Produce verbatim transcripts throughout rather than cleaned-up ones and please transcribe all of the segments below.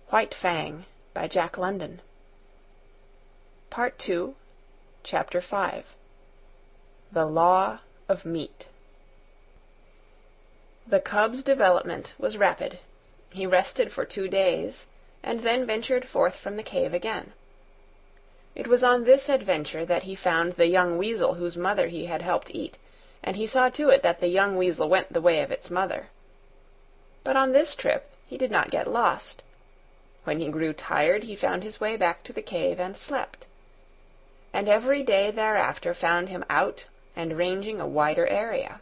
White Fang by Jack London. Part two, Chapter five. The Law of Meat. The cub's development was rapid. He rested for two days, and then ventured forth from the cave again. It was on this adventure that he found the young weasel whose mother he had helped eat, and he saw to it that the young weasel went the way of its mother. But on this trip he did not get lost. When he grew tired he found his way back to the cave and slept. And every day thereafter found him out and ranging a wider area.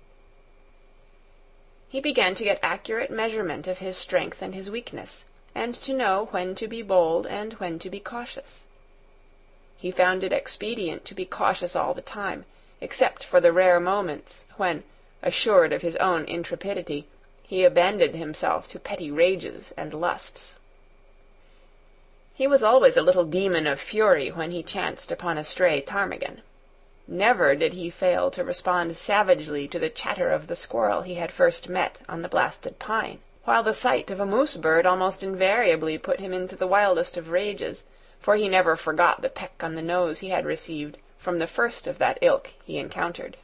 He began to get accurate measurement of his strength and his weakness, and to know when to be bold and when to be cautious. He found it expedient to be cautious all the time, except for the rare moments when, assured of his own intrepidity, he abandoned himself to petty rages and lusts. He was always a little demon of fury when he chanced upon a stray ptarmigan. Never did he fail to respond savagely to the chatter of the squirrel he had first met on the blasted pine, while the sight of a moose bird almost invariably put him into the wildest of rages, for he never forgot the peck on the nose he had received from the first of that ilk he encountered.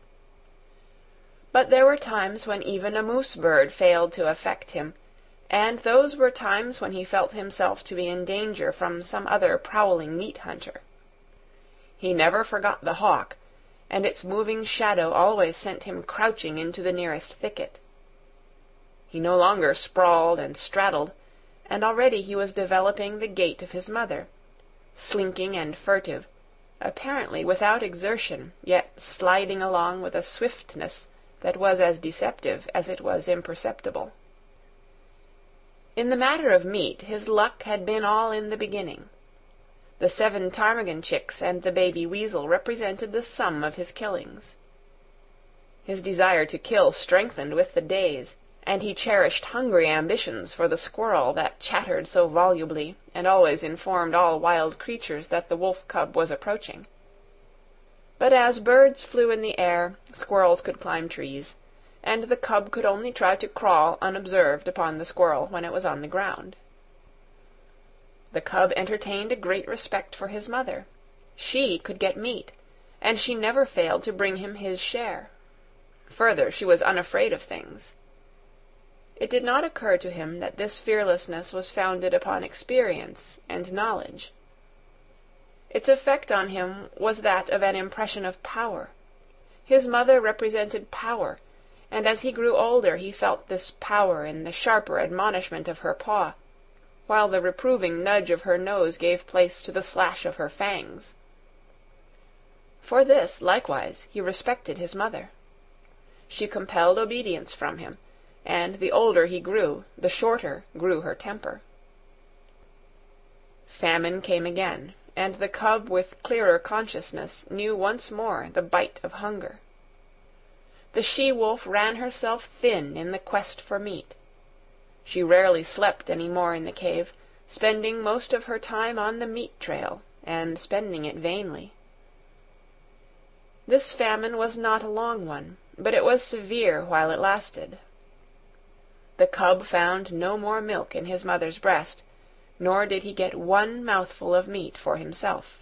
But there were times when even a moose bird failed to affect him, and those were times when he felt himself to be in danger from some other prowling meat hunter. He never forgot the hawk, and its moving shadow always sent him crouching into the nearest thicket. He no longer sprawled and straddled, and already he was developing the gait of his mother, slinking and furtive, apparently without exertion, yet sliding along with a swiftness that was as deceptive as it was imperceptible. In the matter of meat his luck had been all in the beginning. The seven ptarmigan chicks and the baby weasel represented the sum of his killings. His desire to kill strengthened with the days, and he cherished hungry ambitions for the squirrel that chattered so volubly and always informed all wild creatures that the wolf cub was approaching. But as birds flew in the air, squirrels could climb trees, and the cub could only try to crawl unobserved upon the squirrel when it was on the ground. The cub entertained a great respect for his mother. She could get meat, and she never failed to bring him his share. Further, she was unafraid of things. It did not occur to him that this fearlessness was founded upon experience and knowledge. Its effect on him was that of an impression of power. His mother represented power, and as he grew older he felt this power in the sharper admonishment of her paw, while the reproving nudge of her nose gave place to the slash of her fangs. For this, likewise, he respected his mother. She compelled obedience from him, and the older he grew, the shorter grew her temper. Famine came again, and the cub with clearer consciousness knew once more the bite of hunger. The she-wolf ran herself thin in the quest for meat. She rarely slept any more in the cave, spending most of her time on the meat trail, and spending it vainly. This famine was not a long one, but it was severe while it lasted. The cub found no more milk in his mother's breast, nor did he get one mouthful of meat for himself.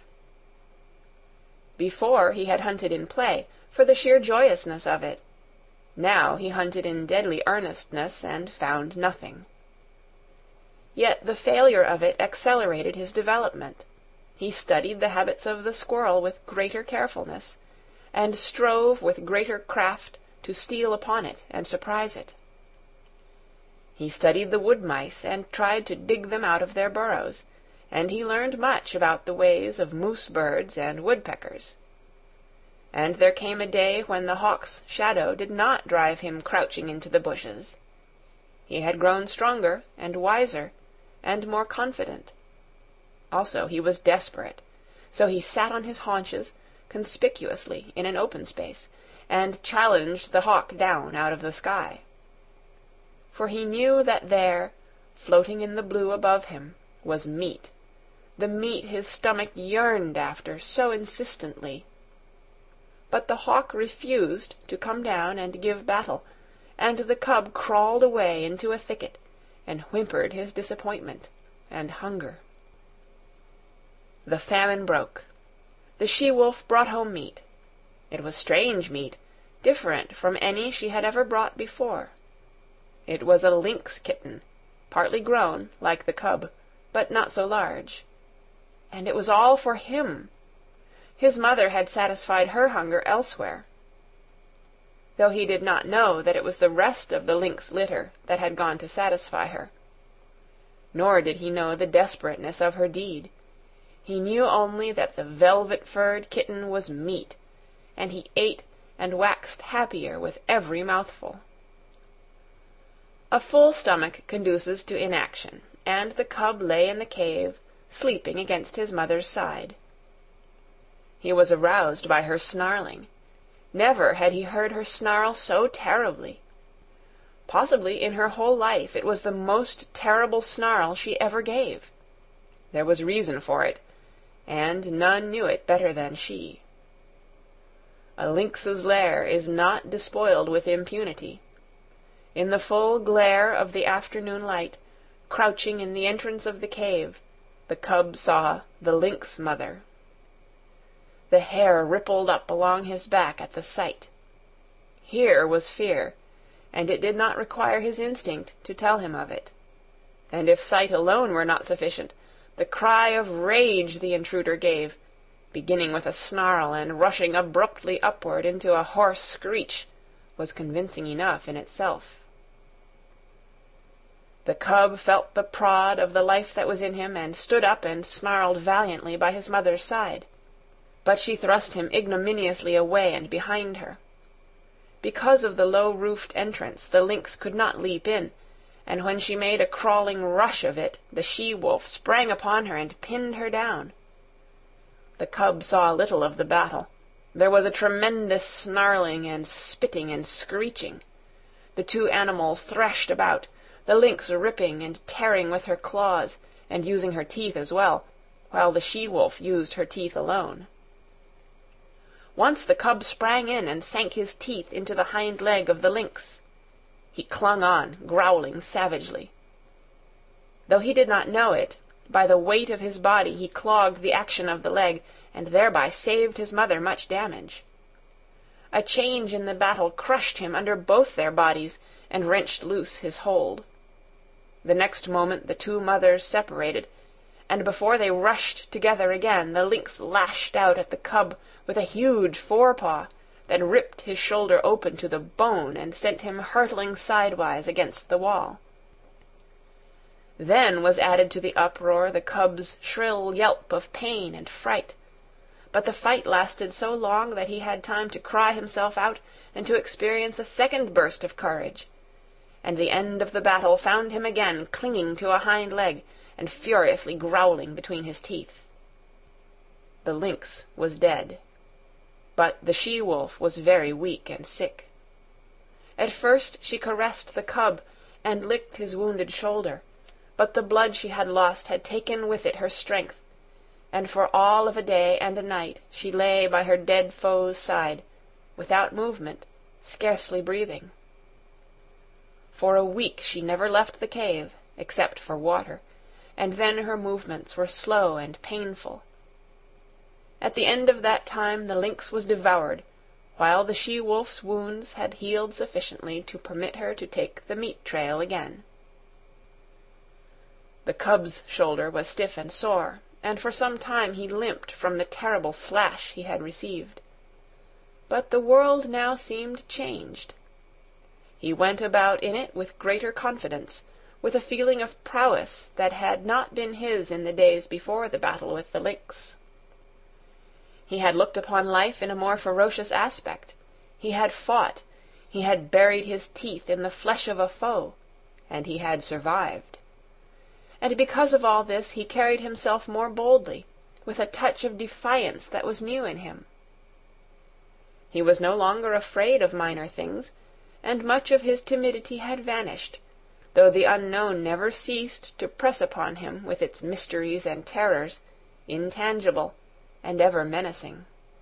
Before he had hunted in play, for the sheer joyousness of it. Now he hunted in deadly earnestness and found nothing. Yet the failure of it accelerated his development. He studied the habits of the squirrel with greater carefulness, and strove with greater craft to steal upon it and surprise it. He studied the wood mice and tried to dig them out of their burrows, and he learned much about the ways of moose birds and woodpeckers. And there came a day when the hawk's shadow did not drive him crouching into the bushes. He had grown stronger and wiser and more confident. Also he was desperate, so he sat on his haunches, conspicuously in an open space, and challenged the hawk down out of the sky. For he knew that there, floating in the blue above him, was meat, the meat his stomach yearned after so insistently. But the hawk refused to come down and give battle, and the cub crawled away into a thicket, and whimpered his disappointment and hunger. The famine broke. The she-wolf brought home meat. It was strange meat, different from any she had ever brought before. It was a lynx kitten, partly grown, like the cub, but not so large. And it was all for him. His mother had satisfied her hunger elsewhere, though he did not know that it was the rest of the lynx litter that had gone to satisfy her. Nor did he know the desperateness of her deed. He knew only that the velvet-furred kitten was meat, and he ate and waxed happier with every mouthful. A full stomach conduces to inaction, and the cub lay in the cave, sleeping against his mother's side. He was aroused by her snarling. Never had he heard her snarl so terribly. Possibly in her whole life it was the most terrible snarl she ever gave. There was reason for it, and none knew it better than she. A lynx's lair is not despoiled with impunity. In the full glare of the afternoon light, crouching in the entrance of the cave, the cub saw the lynx mother. The hair rippled up along his back at the sight. Here was fear, and it did not require his instinct to tell him of it. And if sight alone were not sufficient, the cry of rage the intruder gave, beginning with a snarl and rushing abruptly upward into a hoarse screech, was convincing enough in itself. The cub felt the prod of the life that was in him, and stood up and snarled valiantly by his mother's side. But she thrust him ignominiously away and behind her. Because of the low-roofed entrance, the lynx could not leap in, and when she made a crawling rush of it, the she-wolf sprang upon her and pinned her down. The cub saw little of the battle. There was a tremendous snarling and spitting and screeching. The two animals threshed about, the lynx ripping and tearing with her claws, and using her teeth as well, while the she-wolf used her teeth alone. Once the cub sprang in and sank his teeth into the hind leg of the lynx. He clung on, growling savagely. Though he did not know it, by the weight of his body he clogged the action of the leg, and thereby saved his mother much damage. A change in the battle crushed him under both their bodies, and wrenched loose his hold. The next moment the two mothers separated, and before they rushed together again, the lynx lashed out at the cub with a huge forepaw that ripped his shoulder open to the bone and sent him hurtling sidewise against the wall. Then was added to the uproar the cub's shrill yelp of pain and fright. But the fight lasted so long that he had time to cry himself out and to experience a second burst of courage, and the end of the battle found him again clinging to a hind leg and furiously growling between his teeth. The lynx was dead, but the she-wolf was very weak and sick. At first she caressed the cub and licked his wounded shoulder, but the blood she had lost had taken with it her strength, and for all of a day and a night she lay by her dead foe's side, without movement, scarcely breathing. For a week she never left the cave, except for water, and then her movements were slow and painful. At the end of that time the lynx was devoured, while the she-wolf's wounds had healed sufficiently to permit her to take the meat trail again. The cub's shoulder was stiff and sore, and for some time he limped from the terrible slash he had received. But the world now seemed changed. He went about in it with greater confidence, with a feeling of prowess that had not been his in the days before the battle with the lynx. He had looked upon life in a more ferocious aspect. He had fought. He had buried his teeth in the flesh of a foe, and he had survived. And because of all this he carried himself more boldly, with a touch of defiance that was new in him. He was no longer afraid of minor things, and much of his timidity had vanished, though the unknown never ceased to press upon him with its mysteries and terrors, intangible and ever menacing.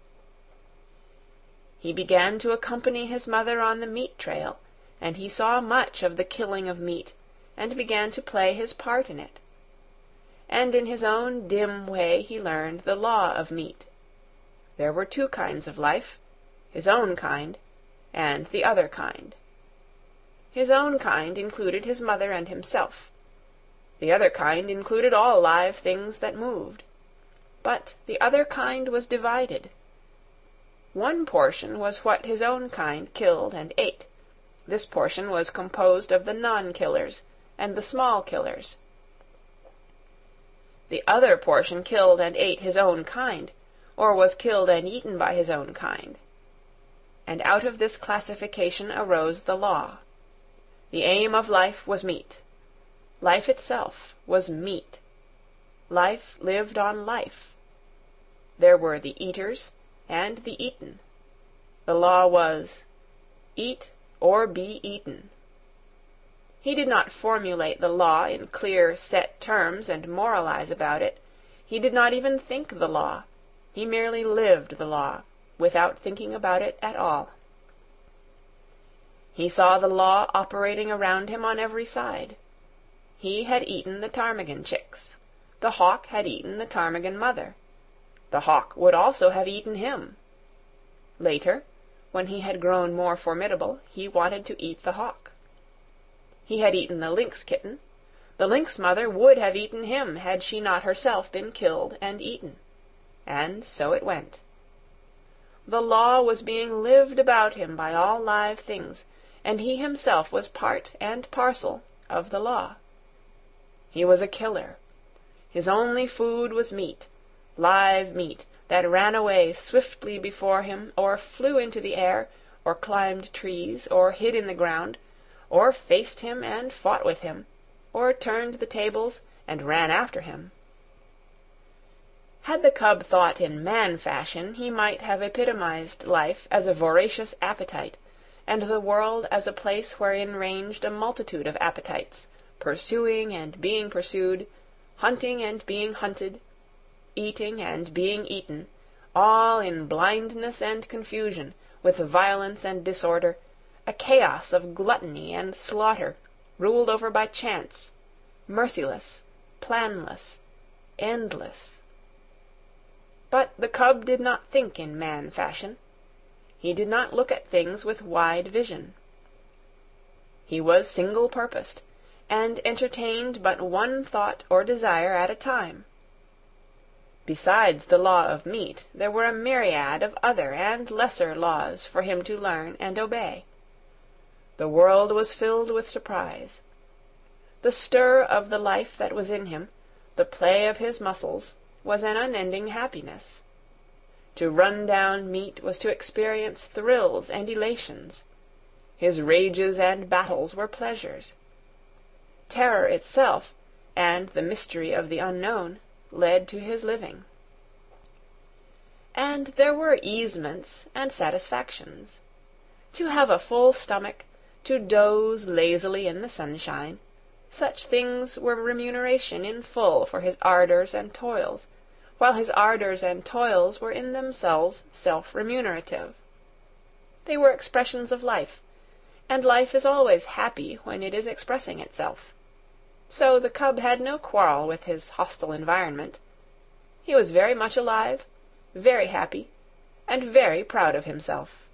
He began to accompany his mother on the meat trail, and he saw much of the killing of meat, and began to play his part in it. And in his own dim way he learned the law of meat. There were two kinds of life, his own kind and the other kind. His own kind included his mother and himself. The other kind included all live things that moved. But the other kind was divided. One portion was what his own kind killed and ate. This portion was composed of the non-killers and the small killers. The other portion killed and ate his own kind, or was killed and eaten by his own kind. And out of this classification arose the law. The aim of life was meat. Life itself was meat. Life lived on life. There were the eaters and the eaten. The law was, eat or be eaten. He did not formulate the law in clear, set terms and moralize about it. He did not even think the law. He merely lived the law, without thinking about it at all. He saw the law operating around him on every side. He had eaten the ptarmigan chicks. The hawk had eaten the ptarmigan mother. The hawk would also have eaten him. Later, when he had grown more formidable, he wanted to eat the hawk. He had eaten the lynx kitten. The lynx mother would have eaten him had she not herself been killed and eaten. And so it went. The law was being lived about him by all live things, and he himself was part and parcel of the law. He was a killer. His only food was meat, live meat, that ran away swiftly before him, or flew into the air, or climbed trees, or hid in the ground, or faced him and fought with him, or turned the tables and ran after him. Had the cub thought in man fashion, he might have epitomized life as a voracious appetite, and the world as a place wherein ranged a multitude of appetites, pursuing and being pursued, hunting and being hunted, eating and being eaten, all in blindness and confusion, with violence and disorder, a chaos of gluttony and slaughter, ruled over by chance, merciless, planless, endless. But the cub did not think in man fashion. He did not look at things with wide vision. He was single-purposed, and entertained but one thought or desire at a time. Besides the law of meat, there were a myriad of other and lesser laws for him to learn and obey. The world was filled with surprise. The stir of the life that was in him, the play of his muscles, was an unending happiness. To run down meat was to experience thrills and elations. His rages and battles were pleasures. Terror itself, and the mystery of the unknown, led to his living. And there were easements and satisfactions. To have a full stomach, to doze lazily in the sunshine, such things were remuneration in full for his ardours and toils, while his ardours and toils were in themselves self-remunerative. They were expressions of life, and life is always happy when it is expressing itself. So the cub had no quarrel with his hostile environment. He was very much alive, very happy, and very proud of himself.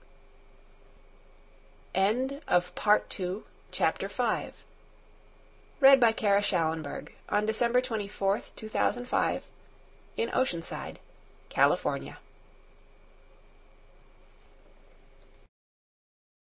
End of Part Two, Chapter Five. Read by Kara Schallenberg on December twenty-fourth, two thousand five, in Oceanside, California.